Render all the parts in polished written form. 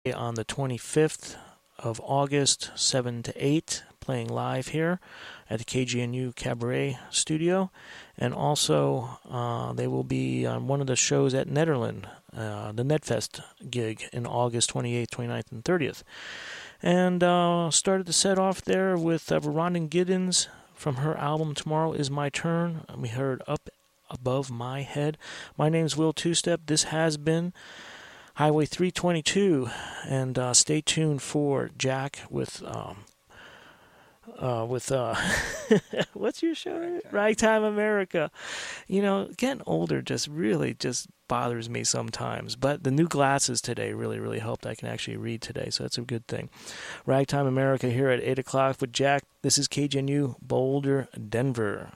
on the 25th of August, 7 to 8, playing live here at the KGNU Cabaret Studio. And also, they will be on one of the shows at Nederland, the Netfest gig in August 28th, 29th, and 30th. And started the set off there with Verondyn Giddens from her album Tomorrow Is My Turn. We heard Up Above My Head. My name's Will Two-Step. This has been Highway 322, and stay tuned for Jack with what's your show? Ragtime America. You know, getting older just really just bothers me sometimes, but the new glasses today really helped. I can actually read today, so that's a good thing. Ragtime America here at 8 o'clock with Jack. This is KGNU Boulder, Denver.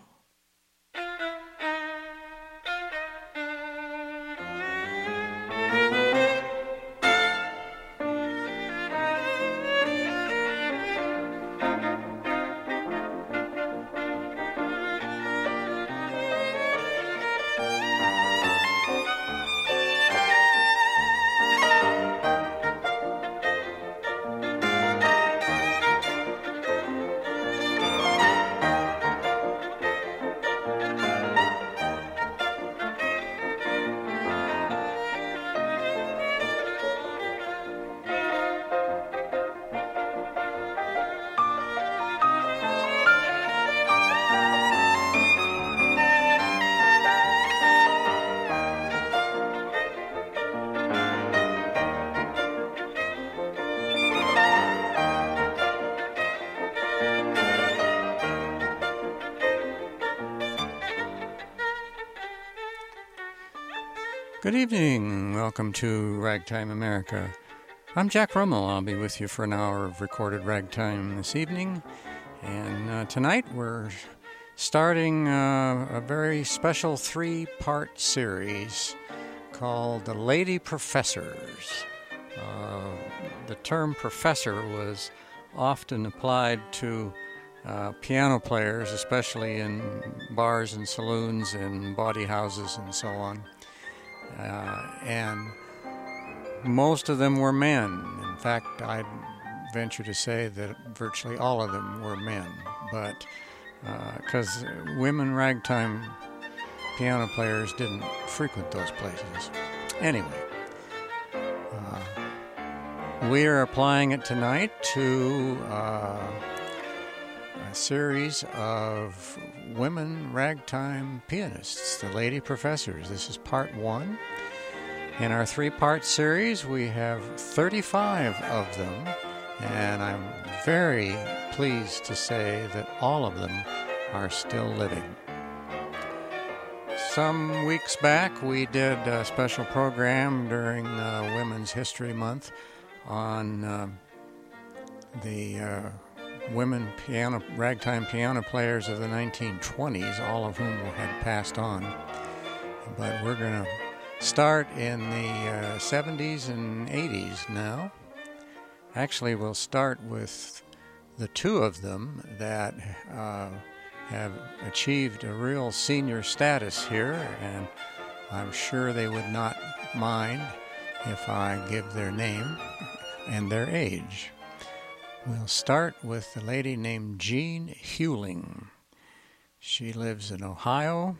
Good evening. Welcome to Ragtime America. I'm Jack Rummel. I'll be with you for an hour of recorded ragtime this evening. And tonight we're starting a very special three-part series called The Lady Professors. The term professor was often applied to piano players, especially in bars and saloons and bawdy houses and so on. And most of them were men. In fact, I'd venture to say that virtually all of them were men. But because women ragtime piano players didn't frequent those places. Anyway, we are applying it tonight to a series of women ragtime pianists, the Lady Professors. This is part one. In our three-part series, we have 35 of them, and I'm very pleased to say that all of them are still living. Some weeks back, we did a special program during Women's History Month on the women ragtime piano players of the 1920s, all of whom had passed on. But we're going to start in the 70s and 80s now. Actually, we'll start with the two of them that have achieved a real senior status here, and I'm sure they would not mind if I give their name and their age. We'll start with the lady named Jean Huling. She lives in Ohio.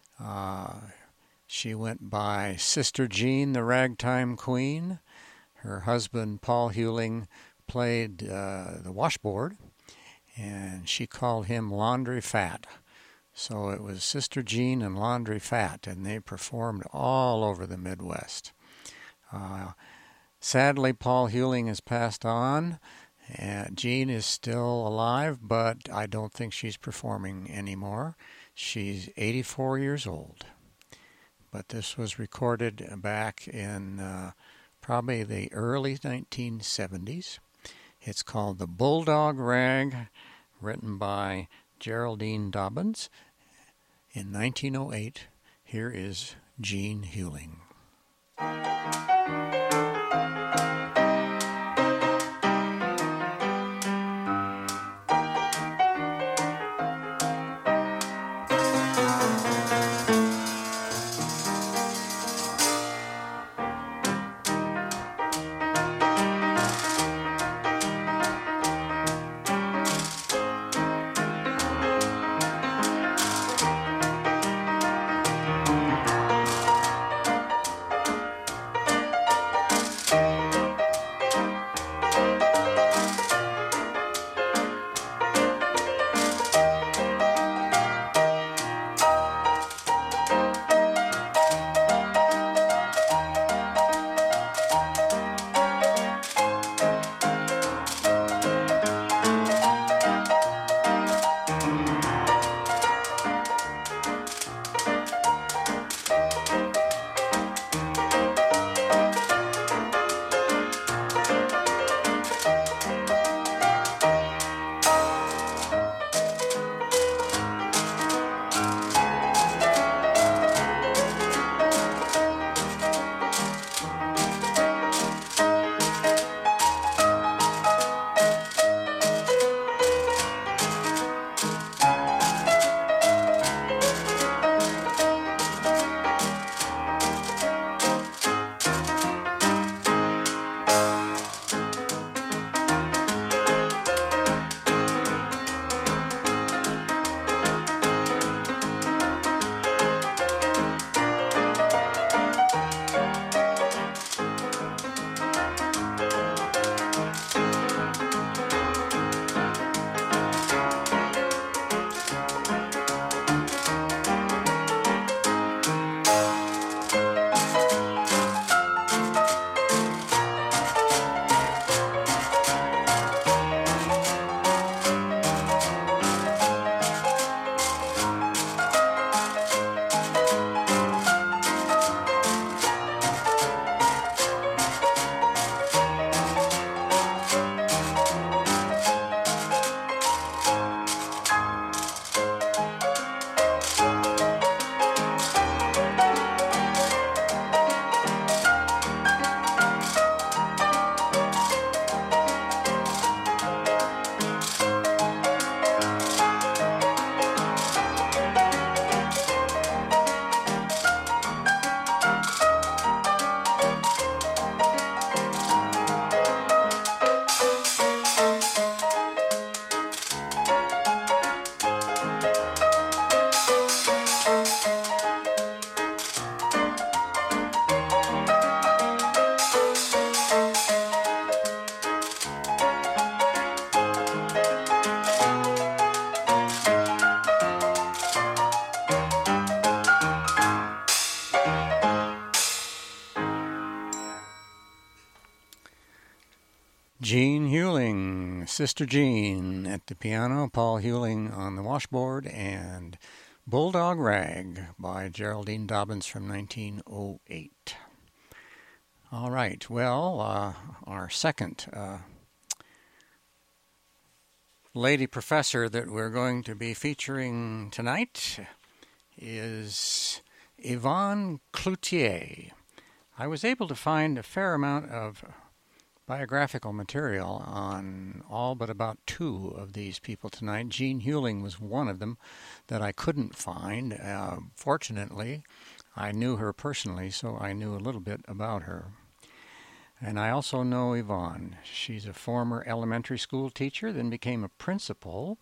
She went by Sister Jean, the Ragtime Queen. Her husband, Paul Huling, played the washboard, and she called him Laundry Fat. So it was Sister Jean and Laundry Fat, and they performed all over the Midwest. Sadly, Paul Huling has passed on. Jean is still alive, but I don't think she's performing anymore. She's 84 years old. But this was recorded back in probably the early 1970s. It's called The Bulldog Rag, written by Geraldine Dobbins. In 1908, here is Jean Huling. Jean Hewling, Sister Jean at the piano, Paul Hewling on the washboard, and Bulldog Rag by Geraldine Dobbins from 1908. All right, well, our second lady professor that we're going to be featuring tonight is Yvonne Cloutier. I was able to find a fair amount of biographical material on all but about two of these people tonight. Jean Hewling was one of them that I couldn't find. Fortunately, I knew her personally, so I knew a little bit about her. And I also know Yvonne. She's a former elementary school teacher, then became a principal.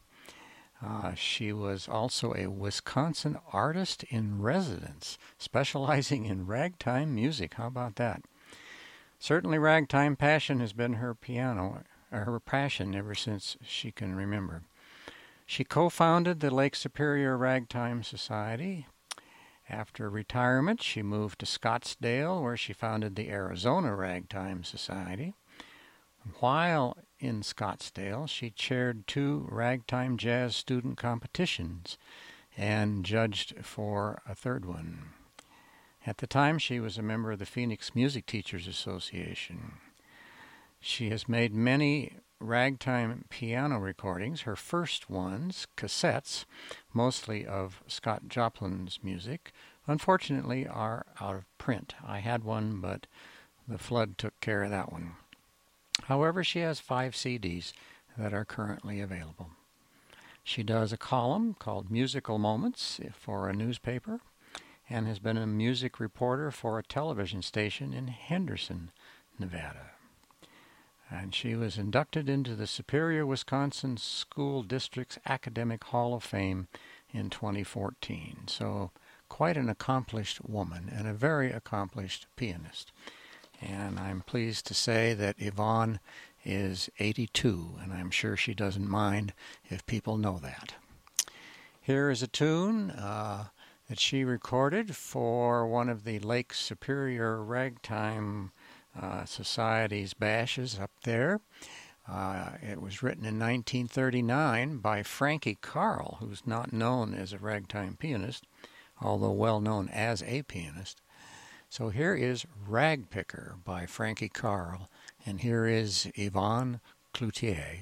She was also a Wisconsin artist in residence, specializing in ragtime music. How about that? Certainly ragtime passion has been her passion ever since she can remember. She co-founded the Lake Superior Ragtime Society. After retirement, she moved to Scottsdale, where she founded the Arizona Ragtime Society. While in Scottsdale, she chaired 2 ragtime jazz student competitions and judged for a third one. At the time, she was a member of the Phoenix Music Teachers Association. She has made many ragtime piano recordings, her first ones, cassettes, mostly of Scott Joplin's music, unfortunately are out of print. I had one, but the flood took care of that one. However, she has 5 CDs that are currently available. She does a column called Musical Moments for a newspaper, and has been a music reporter for a television station in Henderson, Nevada. And she was inducted into the Superior Wisconsin School District's Academic Hall of Fame in 2014. So quite an accomplished woman and a very accomplished pianist. And I'm pleased to say that Yvonne is 82, and I'm sure she doesn't mind if people know that. Here is a tune that she recorded for one of the Lake Superior Ragtime Society's bashes up there. It was written in 1939 by Frankie Carl, who's not known as a ragtime pianist, although well known as a pianist. So here is Rag Picker by Frankie Carl, and here is Yvonne Cloutier.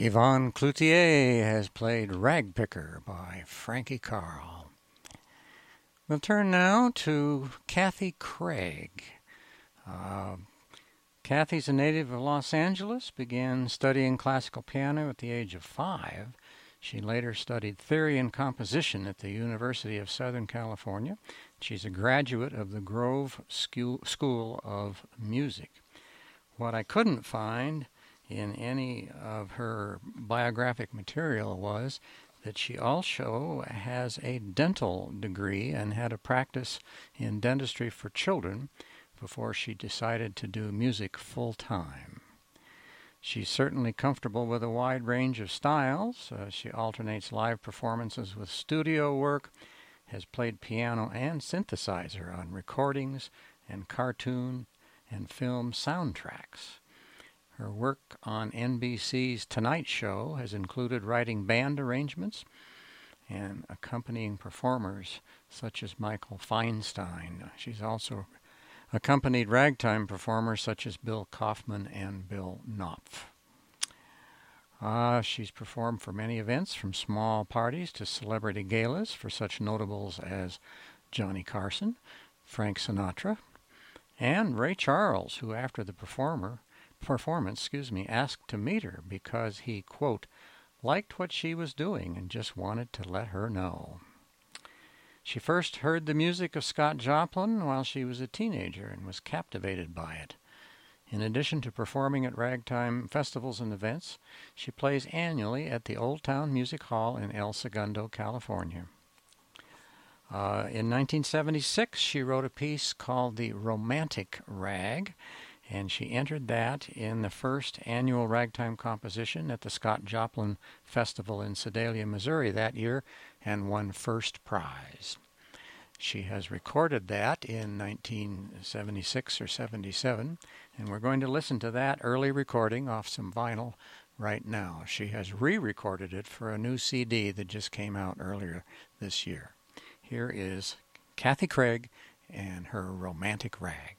Yvonne Cloutier has played Ragpicker by Frankie Carl. We'll turn now to Kathy Craig. Kathy's a native of Los Angeles, began studying classical piano at the age of 5. She later studied theory and composition at the University of Southern California. She's a graduate of the Grove School of Music. What I couldn't find in any of her biographic material was that she also has a dental degree and had a practice in dentistry for children before she decided to do music full-time. She's certainly comfortable with a wide range of styles. She alternates live performances with studio work, has played piano and synthesizer on recordings and cartoon and film soundtracks. Her work on NBC's Tonight Show has included writing band arrangements and accompanying performers such as Michael Feinstein. She's also accompanied ragtime performers such as Bill Kaufman and Bill Knopf. She's performed for many events, from small parties to celebrity galas for such notables as Johnny Carson, Frank Sinatra, and Ray Charles, who after the performance, asked to meet her because he, quote, liked what she was doing and just wanted to let her know. She first heard the music of Scott Joplin while she was a teenager and was captivated by it. In addition to performing at ragtime festivals and events, she plays annually at the Old Town Music Hall in El Segundo, California. In 1976, she wrote a piece called The Romantic Rag, and she entered that in the first annual ragtime composition at the Scott Joplin Festival in Sedalia, Missouri that year, and won first prize. She has recorded that in 1976 or 77, and we're going to listen to that early recording off some vinyl right now. She has re-recorded it for a new CD that just came out earlier this year. Here is Kathy Craig and her Romantic Rag.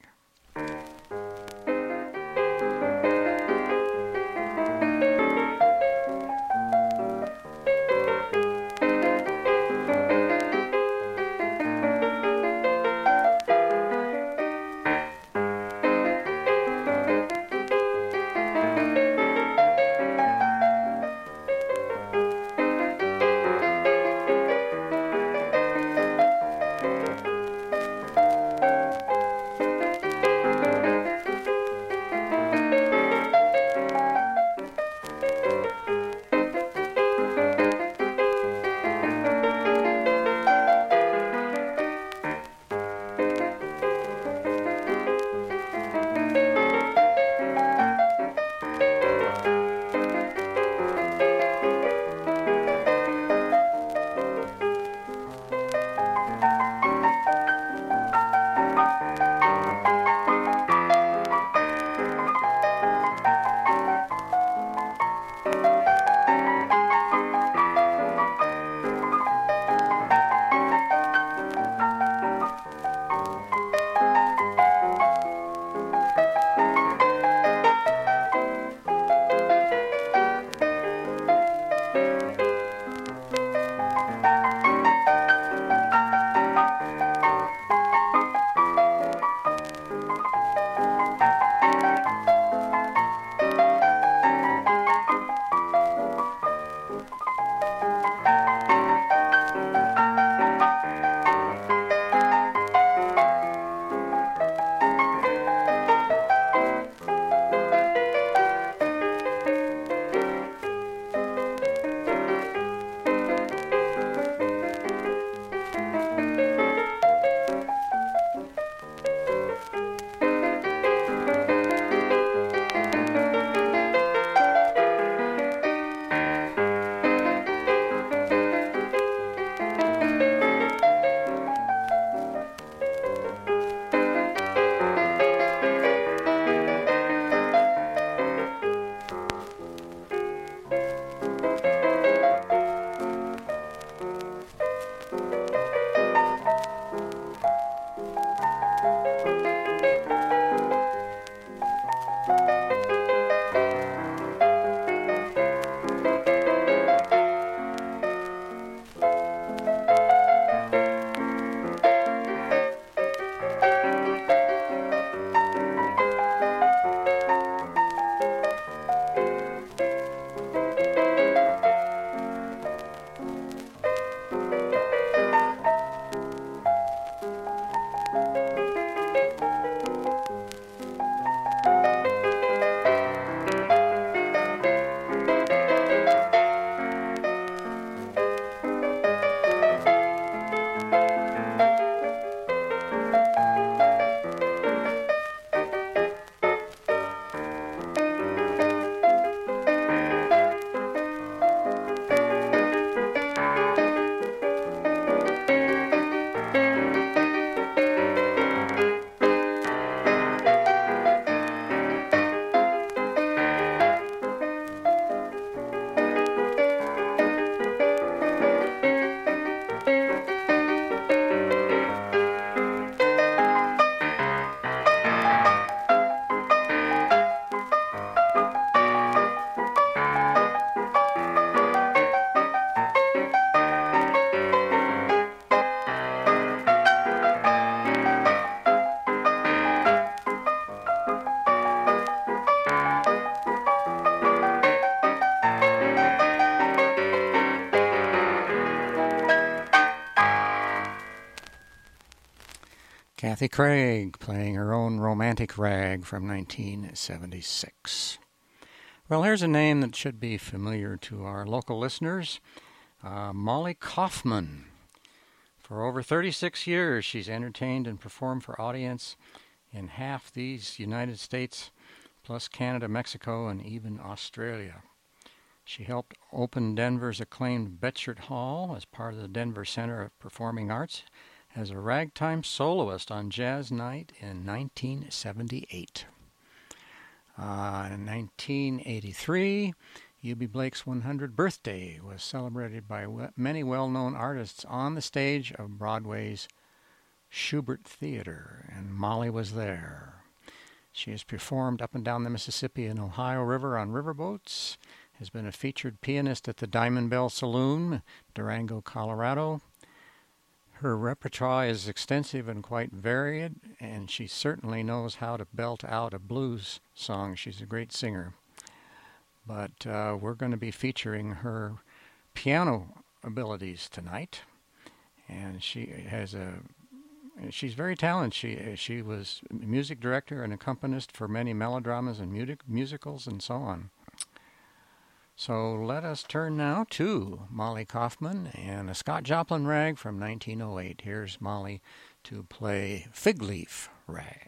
Kathy Craig playing her own romantic rag from 1976. Well, here's a name that should be familiar to our local listeners, Molly Kaufman. For over 36 years, she's entertained and performed for audience in half these United States, plus Canada, Mexico, and even Australia. She helped open Denver's acclaimed Betchert Hall as part of the Denver Center of Performing Arts as a ragtime soloist on Jazz Night in 1978. In 1983, Eubie Blake's 100th birthday was celebrated by many well-known artists on the stage of Broadway's Shubert Theater, and Molly was there. She has performed up and down the Mississippi and Ohio River on riverboats, has been a featured pianist at the Diamond Bell Saloon, Durango, Colorado. Her repertoire is extensive and quite varied, and she certainly knows how to belt out a blues song. She's a great singer. But we're going to be featuring her piano abilities tonight, and she's very talented. She was music director and accompanist for many melodramas and musicals and so on. So let us turn now to Molly Kaufman and a Scott Joplin rag from 1908. Here's Molly to play Fig Leaf Rag.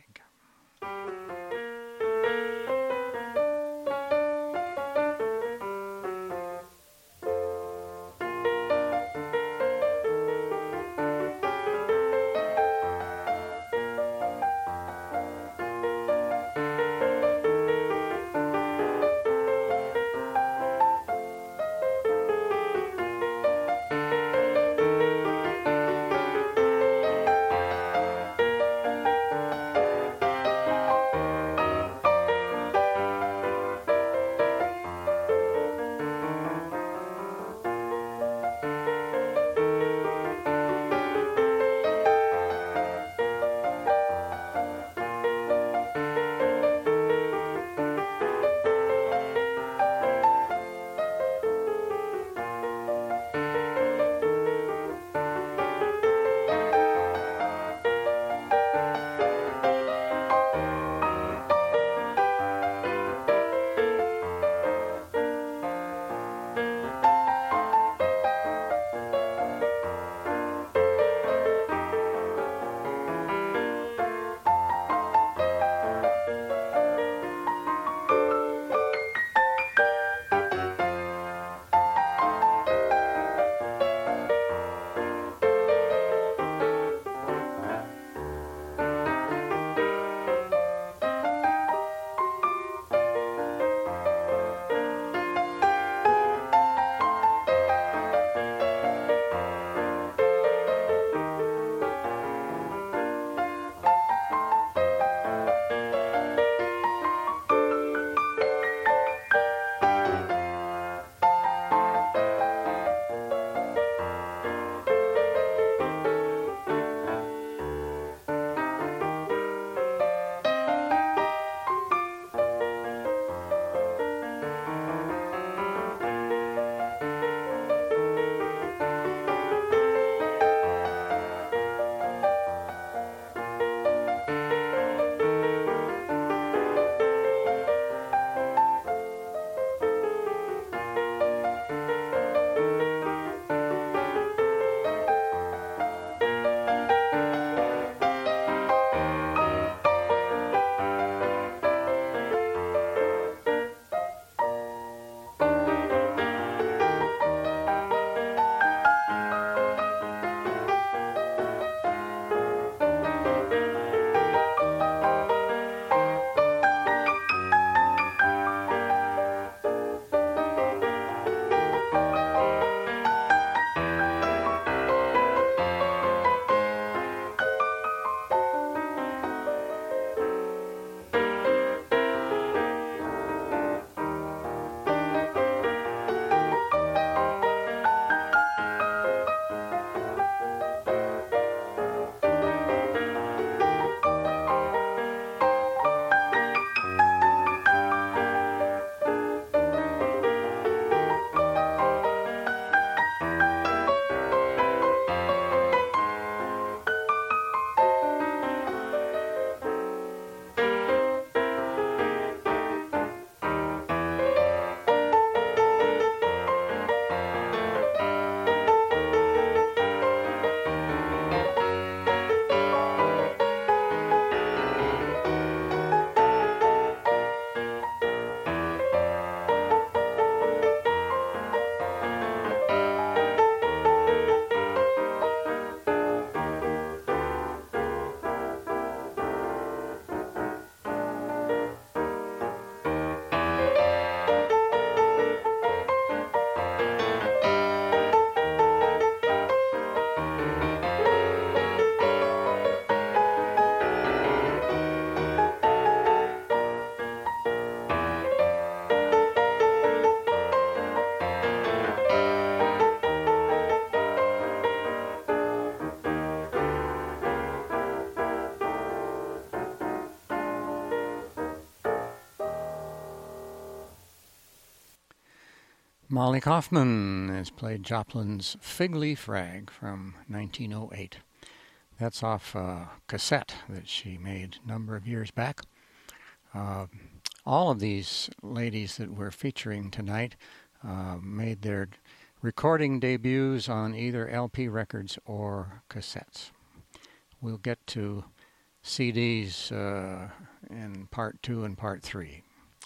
Molly Kaufman has played Joplin's Fig Leaf Rag from 1908. That's off a cassette that she made a number of years back. All of these ladies that we're featuring tonight made their recording debuts on either LP records or cassettes. We'll get to CDs in Part 2 and Part 3.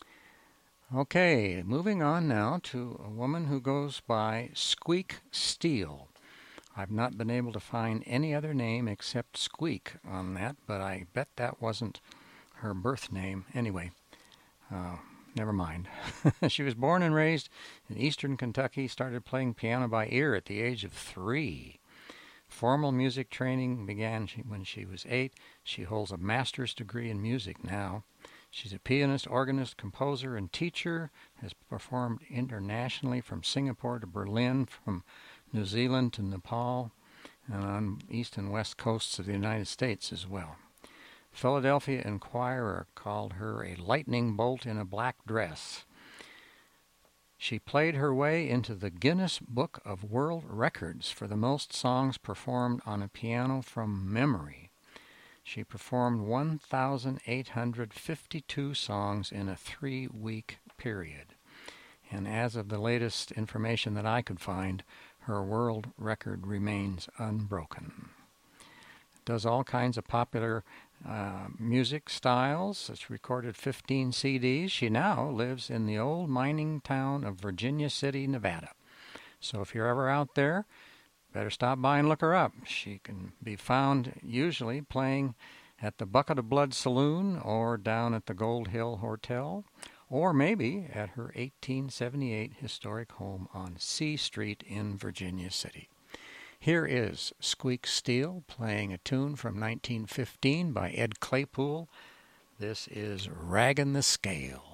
Okay, moving on now to a woman who goes by Squeak Steele. I've not been able to find any other name except Squeak on that, but I bet that wasn't her birth name. Anyway, never mind. She was born and raised in eastern Kentucky, started playing piano by ear at the age of 3. Formal music training began when she was 8. She holds a master's degree in music now. She's a pianist, organist, composer, and teacher, has performed internationally from Singapore to Berlin, from New Zealand to Nepal, and on east and west coasts of the United States as well. Philadelphia Inquirer called her a lightning bolt in a black dress. She played her way into the Guinness Book of World Records for the most songs performed on a piano from memory. She performed 1,852 songs in a 3-week period. And as of the latest information that I could find, her world record remains unbroken. Does all kinds of popular music styles. It's recorded 15 CDs. She now lives in the old mining town of Virginia City, Nevada. So if you're ever out there, better stop by and look her up. She can be found usually playing at the Bucket of Blood Saloon or down at the Gold Hill Hotel, or maybe at her 1878 historic home on C Street in Virginia City. Here is Squeak Steele playing a tune from 1915 by Ed Claypool. This is Raggin' the Scale.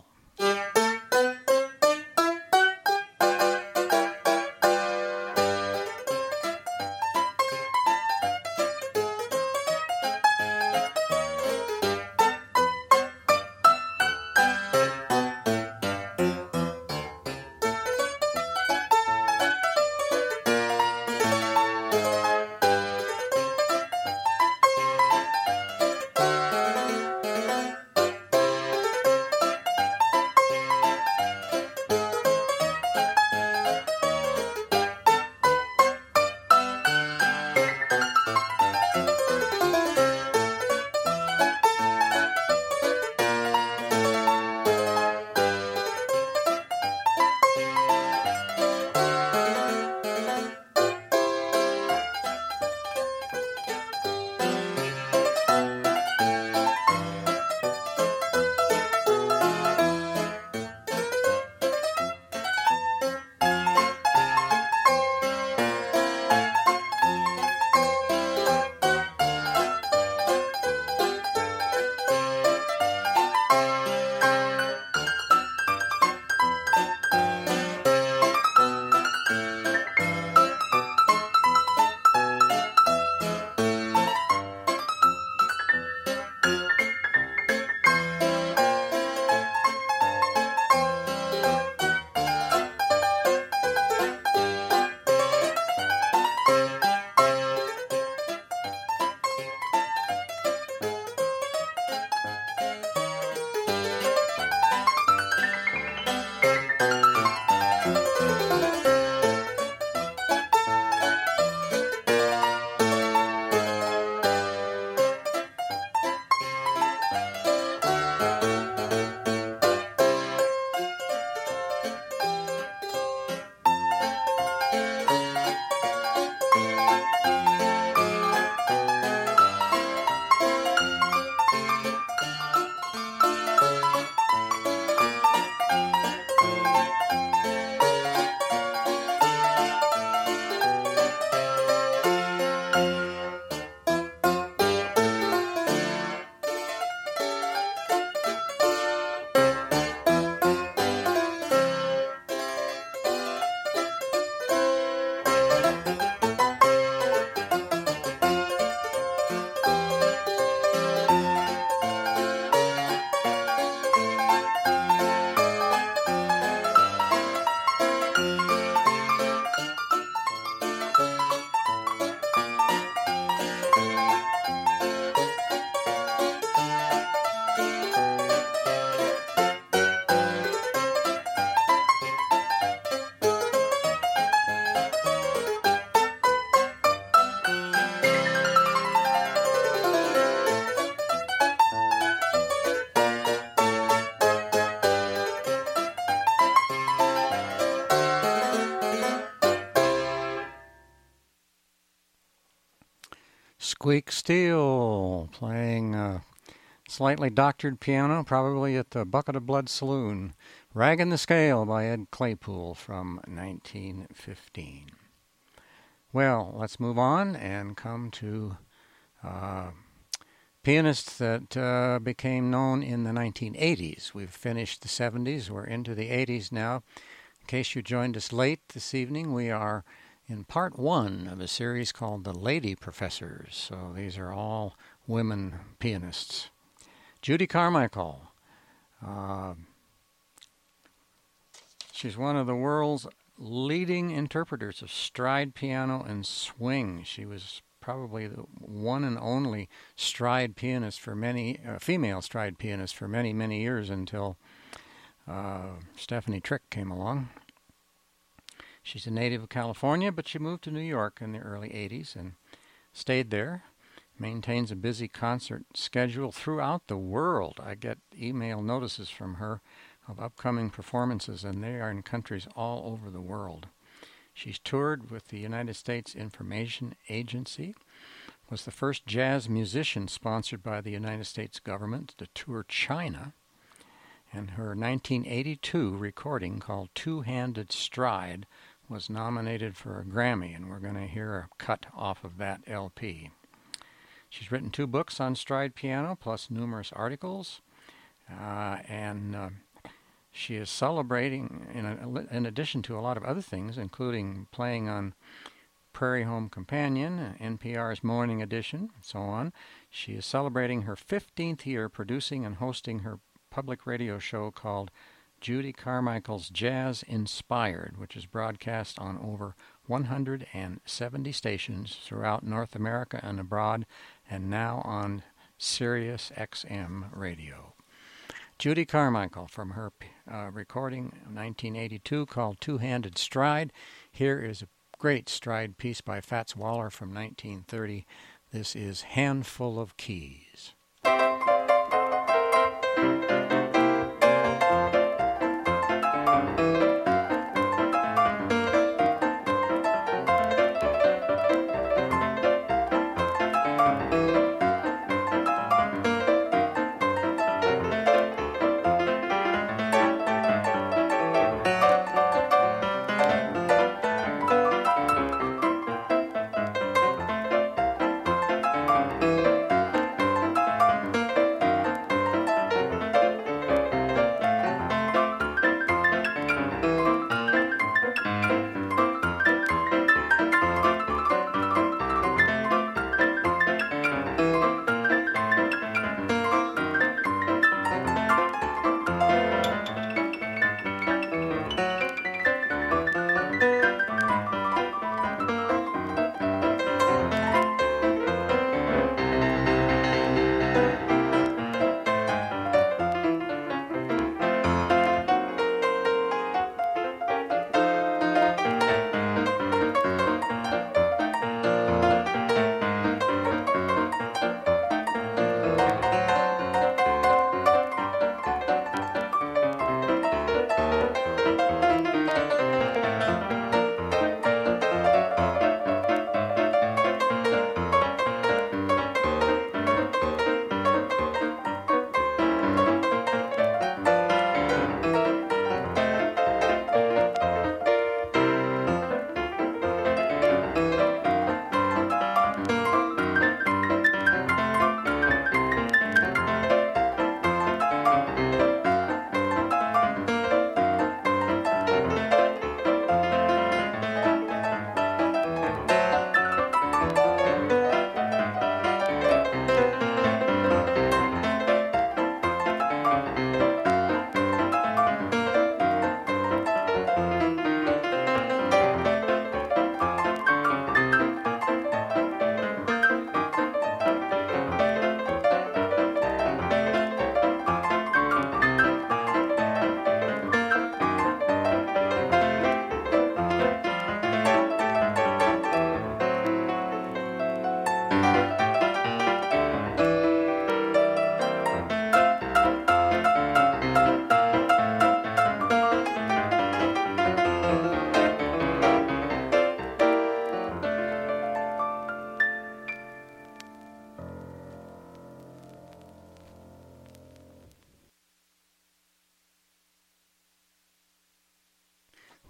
Squeak Steel playing a slightly doctored piano, probably at the Bucket of Blood Saloon. Raggin' the Scale by Ed Claypool from 1915. Well, let's move on and come to pianists that became known in the 1980s. We've finished the 70s. We're into the 80s now. In case you joined us late this evening, we are in part one of a series called The Lady Professors. So these are all women pianists. Judy Carmichael. She's one of the world's leading interpreters of stride piano and swing. She was probably the one and only stride pianist for many, female stride pianist for many, many years until Stephanie Trick came along. She's a native of California, but she moved to New York in the early 80s and stayed there. Maintains a busy concert schedule throughout the world. I get email notices from her of upcoming performances, and they are in countries all over the world. She's toured with the United States Information Agency, was the first jazz musician sponsored by the United States government to tour China, and her 1982 recording called Two-Handed Stride was nominated for a Grammy, and we're going to hear a cut off of that LP. She's written 2 books on stride piano, plus numerous articles, and she is celebrating, in addition to a lot of other things, including playing on Prairie Home Companion, NPR's Morning Edition, and so on. She is celebrating her 15th year producing and hosting her public radio show called Judy Carmichael's Jazz Inspired, which is broadcast on over 170 stations throughout North America and abroad, and now on Sirius XM radio. Judy Carmichael from her recording in 1982 called Two-Handed Stride. Here is a great stride piece by Fats Waller from 1930. This is Handful of Keys.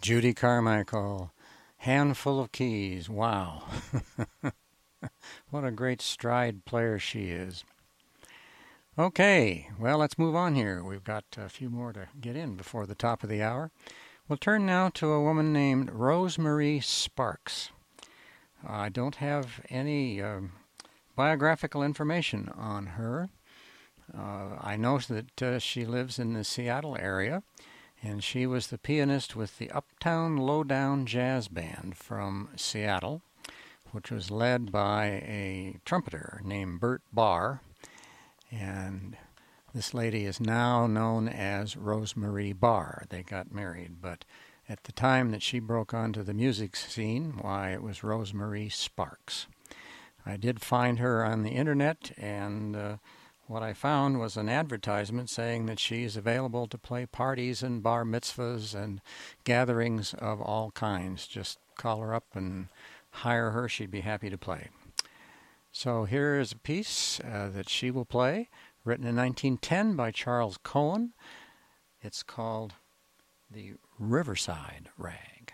Judy Carmichael, Handful of Keys. Wow. What a great stride player she is. Okay, well, let's move on here. We've got a few more to get in before the top of the hour. We'll turn now to a woman named Rosemarie Sparks. I don't have any biographical information on her. I know that she lives in the Seattle area, and she was the pianist with the Uptown Lowdown Jazz Band from Seattle, which was led by a trumpeter named Bert Barr. And this lady is now known as Rosemarie Barr. They got married, but at the time that she broke onto the music scene, why, it was Rosemarie Sparks. I did find her on the internet, and what I found was an advertisement saying that she is available to play parties and bar mitzvahs and gatherings of all kinds. Just call her up and hire her. She'd be happy to play. So here is a piece that she will play, written in 1910 by Charles Cohen. It's called The Riverside Rag.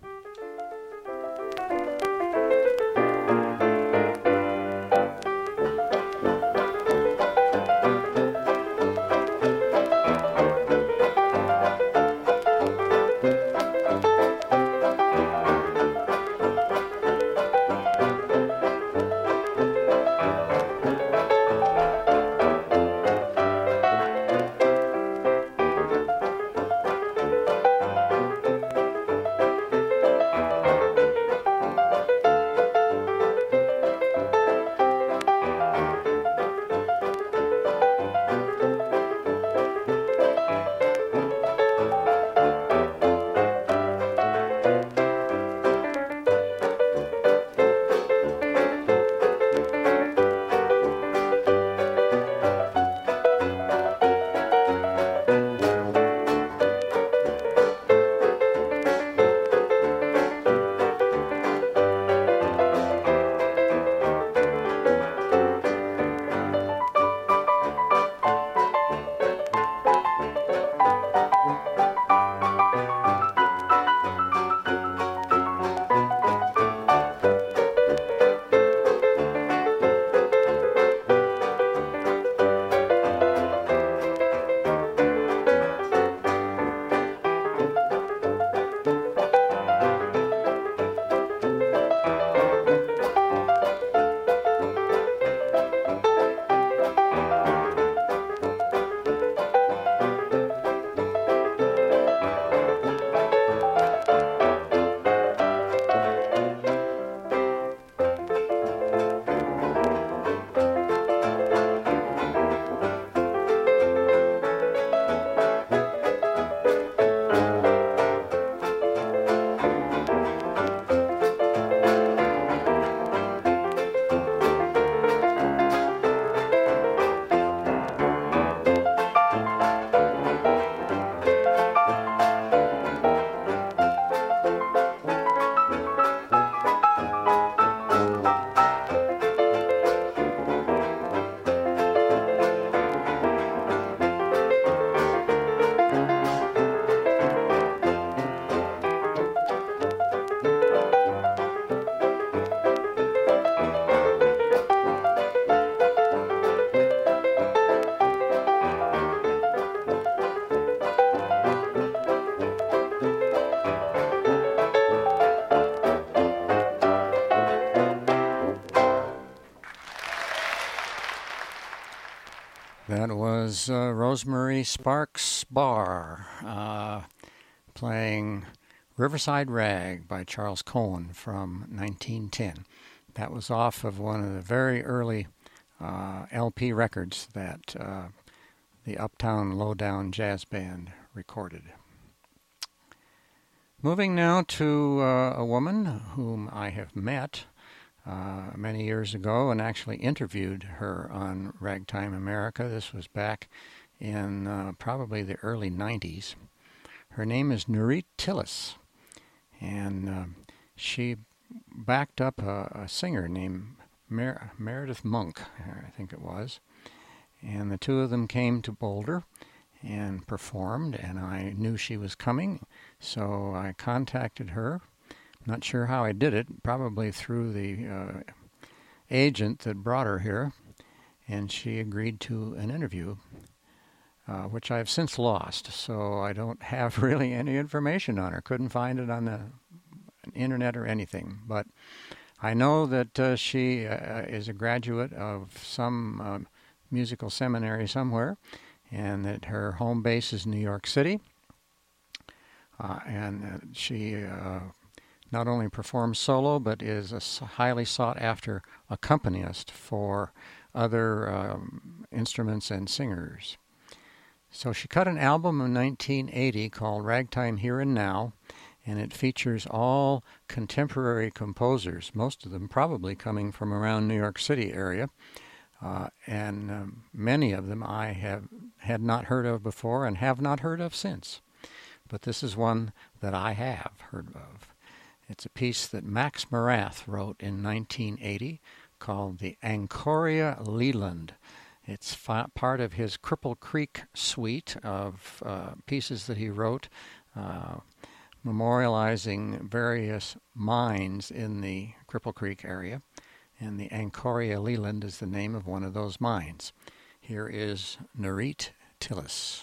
That was Rosemarie Sparks Barr playing Riverside Rag by Charles Cohen from 1910. That was off of one of the very early LP records that the Uptown Lowdown Jazz Band recorded. Moving now to a woman whom I have met many years ago and actually interviewed her on Ragtime America. This was back in probably the early 90s. Her name is Nurit Tillis, and she backed up a singer named Meredith Monk, I think it was, and the two of them came to Boulder, and performed, and I knew she was coming, so I contacted her. Not sure how I did it, probably through the agent that brought her here, and she agreed to an interview, which I've since lost, so I don't have really any information on her. Couldn't find it on the internet or anything, but I know that she is a graduate of some musical seminary somewhere, and that her home base is New York City, and she not only performs solo, but is a highly sought-after accompanist for other instruments and singers. So she cut an album in 1980 called Ragtime Here and Now, and it features all contemporary composers, most of them probably coming from around New York City area, and many of them I had not heard of before and have not heard of since. But this is one that I have heard of. It's a piece that Max Morath wrote in 1980 called the Anchoria Leland. It's part of his Cripple Creek suite of pieces that he wrote, memorializing various mines in the Cripple Creek area, and the Anchoria Leland is the name of one of those mines. Here is Nerit Tillis.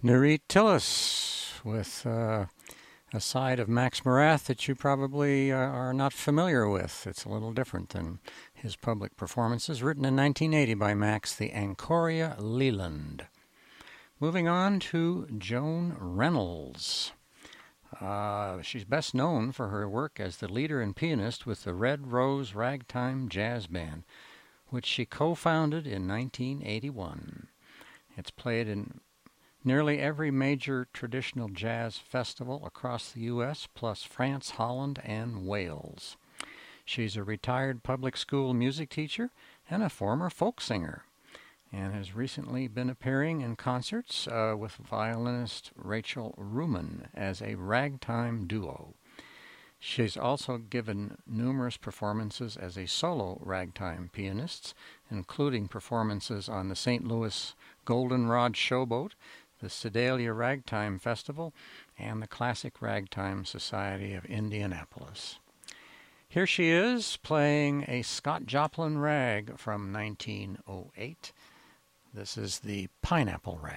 Nurit Tillis with a side of Max Morath that you probably are not familiar with. It's a little different than his public performances. Written in 1980 by Max, the Anchoria Leland. Moving on to Joan Reynolds. She's best known for her work as the leader and pianist with the Red Rose Ragtime Jazz Band, which she co-founded in 1981. It's played in nearly every major traditional jazz festival across the U.S., plus France, Holland, and Wales. She's a retired public school music teacher and a former folk singer, and has recently been appearing in concerts with violinist Rachel Ruman as a ragtime duo. She's also given numerous performances as a solo ragtime pianist, including performances on the St. Louis Goldenrod Showboat, the Sedalia Ragtime Festival, and the Classic Ragtime Society of Indianapolis. Here she is playing a Scott Joplin rag from 1908. This is the Pineapple Rag.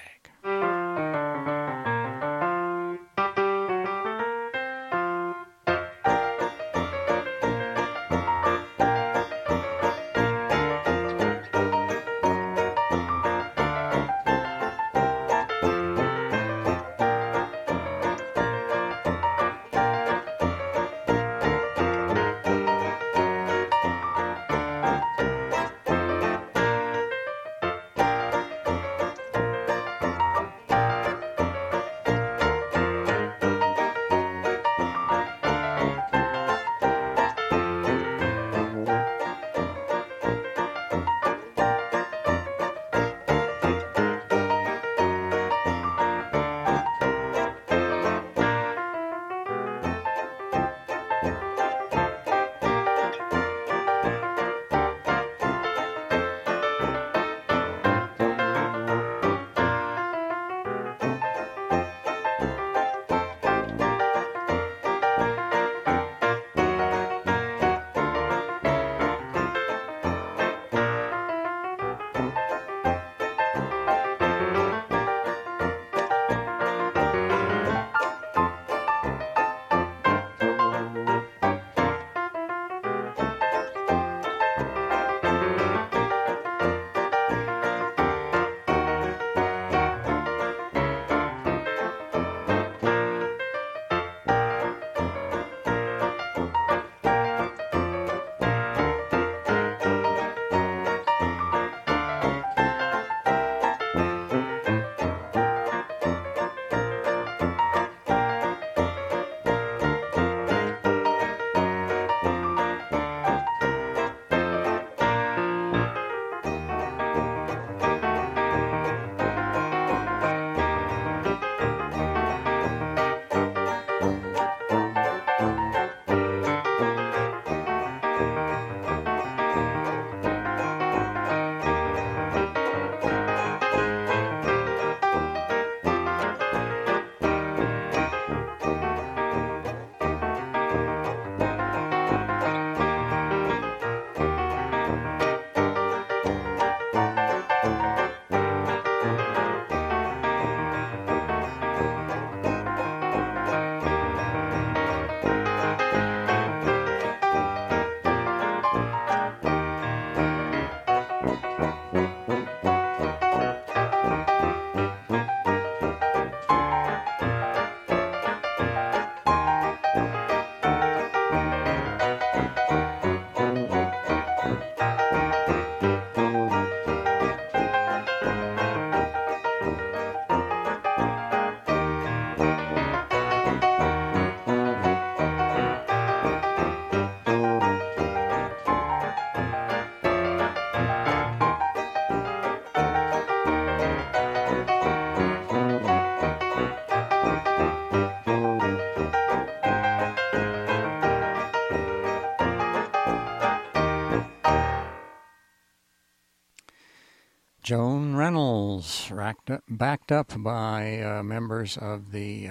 Joan Reynolds, backed up by members of the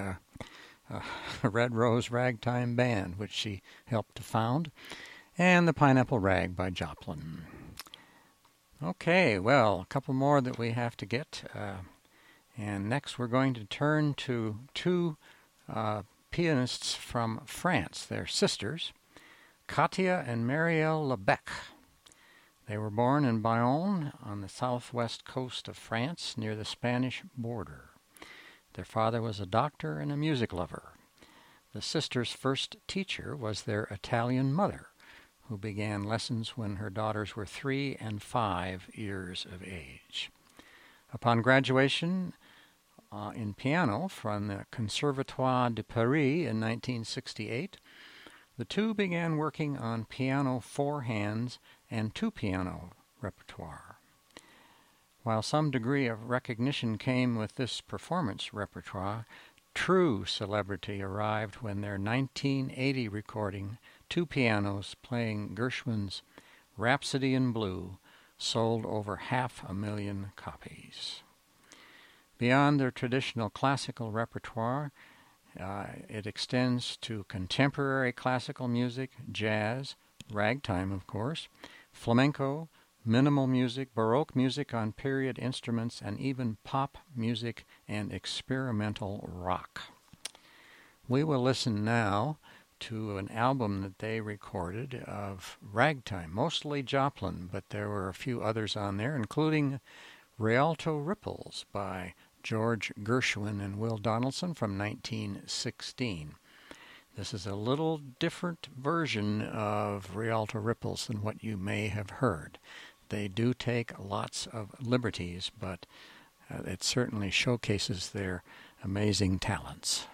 Red Rose Ragtime Band, which she helped to found, and the Pineapple Rag by Joplin. Okay, well, a couple more that we have to get, And next we're going to turn to two pianists from France. They're sisters, Katia and Marielle Lebec. They were born in Bayonne on the southwest coast of France near the Spanish border. Their father was a doctor and a music lover. The sisters' first teacher was their Italian mother, who began lessons when her daughters were 3 and 5 years of age. Upon graduation in piano from the Conservatoire de Paris in 1968, the two began working on piano four hands and two-piano repertoire. While some degree of recognition came with this performance repertoire, true celebrity arrived when their 1980 recording, two pianos playing Gershwin's Rhapsody in Blue, sold over 500,000 copies. Beyond their traditional classical repertoire, it extends to contemporary classical music, jazz, ragtime, of course, flamenco, minimal music, Baroque music on period instruments, and even pop music and experimental rock. We will listen now to an album that they recorded of ragtime, mostly Joplin, but there were a few others on there, including Rialto Ripples by George Gershwin and Will Donaldson from 1916. This is a little different version of Rialto Ripples than what you may have heard. They do take lots of liberties, but it certainly showcases their amazing talents.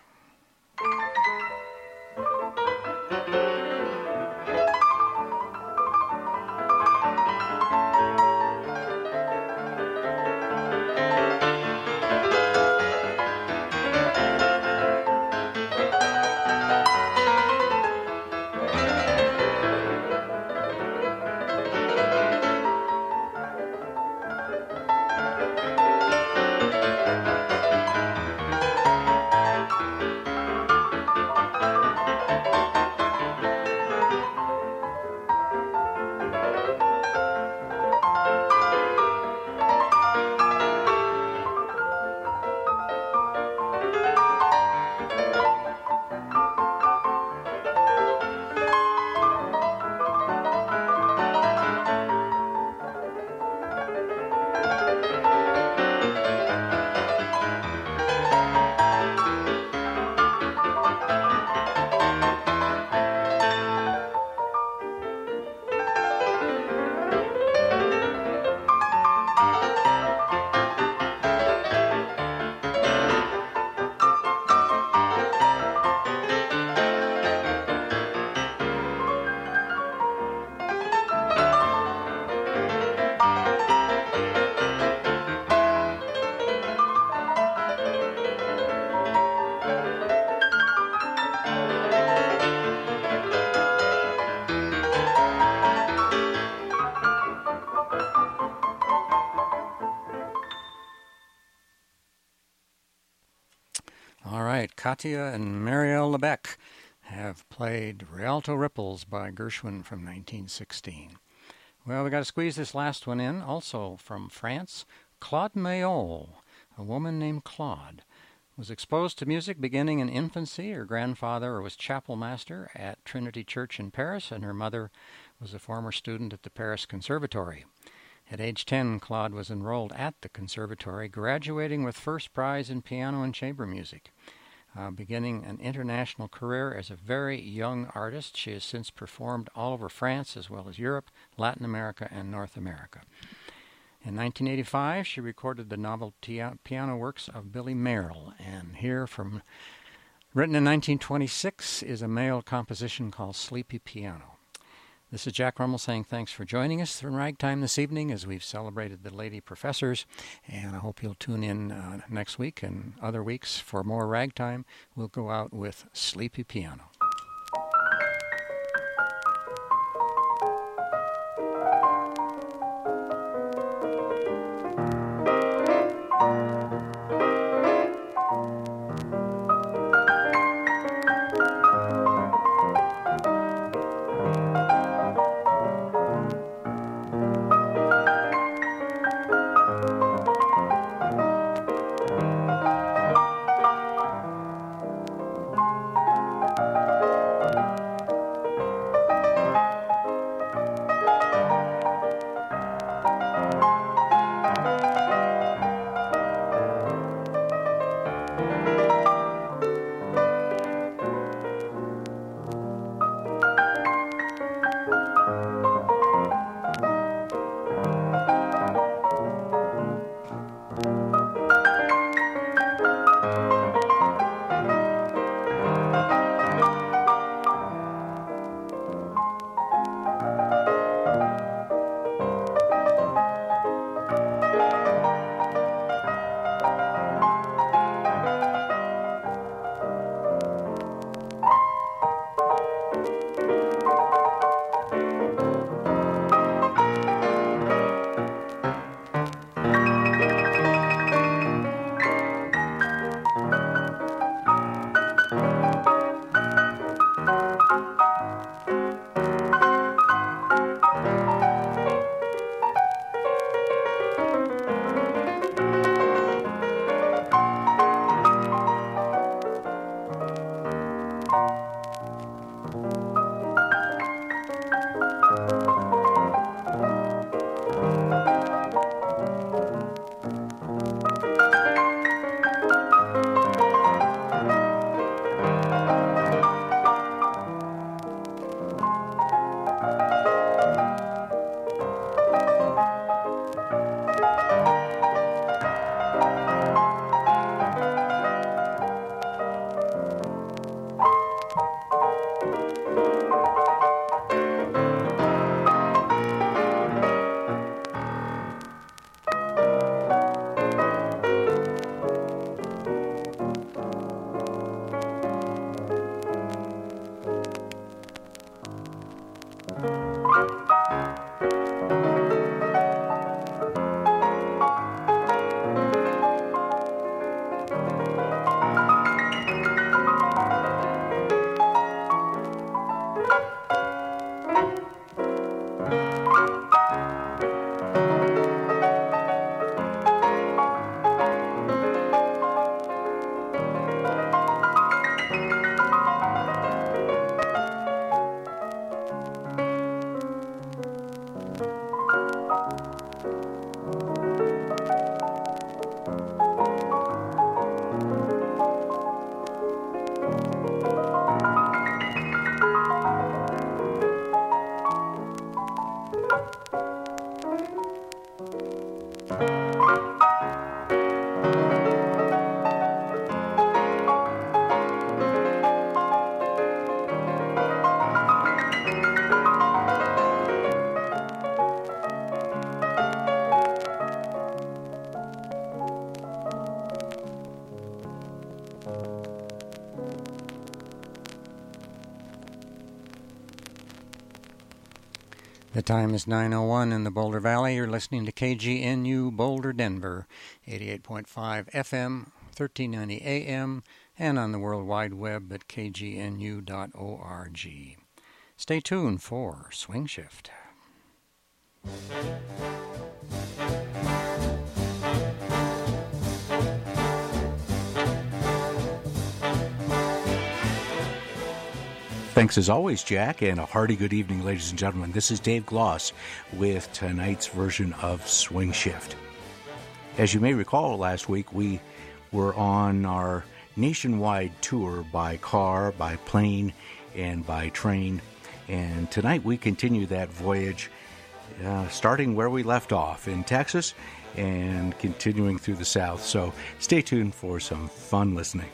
All right, Katia and Marielle Lebec have played Rialto Ripples by Gershwin from 1916. Well, we got to squeeze this last one in, also from France. Claude Mayol, a woman named Claude, was exposed to music beginning in infancy. Her grandfather was chapel master at Trinity Church in Paris, and her mother was a former student at the Paris Conservatory. At age 10, Claude was enrolled at the conservatory, graduating with first prize in piano and chamber music. Beginning an international career as a very young artist, she has since performed all over France as well as Europe, Latin America, and North America. In 1985, she recorded the novel piano works of Billy Merrill, and here from written in 1926 is a male composition called Sleepy Piano. This is Jack Rummel saying thanks for joining us for Ragtime this evening as we've celebrated the Lady Professors, and I hope you'll tune in next week and other weeks for more Ragtime. We'll go out with Sleepy Piano. The time is 9:01 in the Boulder Valley. You're listening to KGNU Boulder, Denver, 88.5 FM, 1390 AM, and on the World Wide Web at kgnu.org. Stay tuned for Swing Shift. Thanks as always, Jack, and a hearty good evening, ladies and gentlemen. This is Dave Gloss with tonight's version of Swing Shift. As you may recall, last week we were on our nationwide tour by car, by plane, and by train. And tonight we continue that voyage, starting where we left off in Texas and continuing through the South. So stay tuned for some fun listening.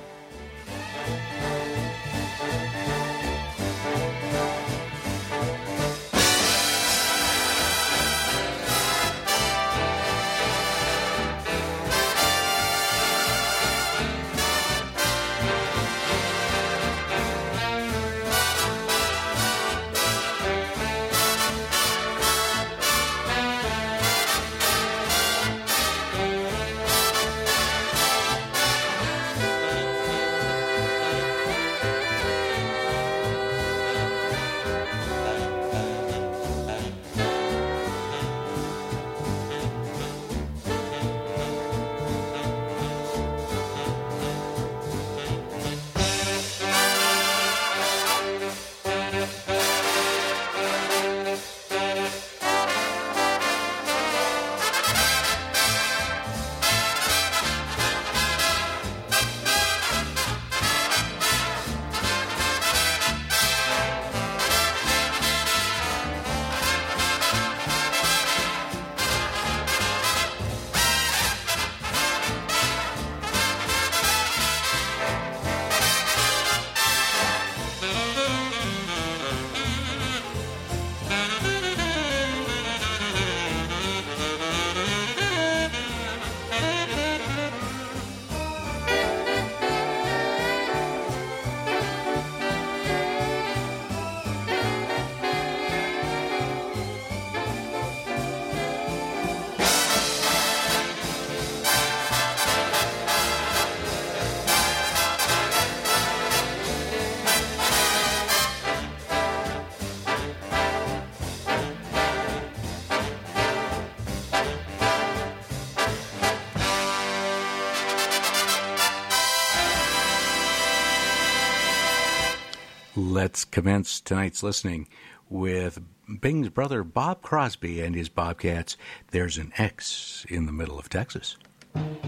Let's commence tonight's listening with Bing's brother Bob Crosby and his Bobcats. There's an X in the middle of Texas.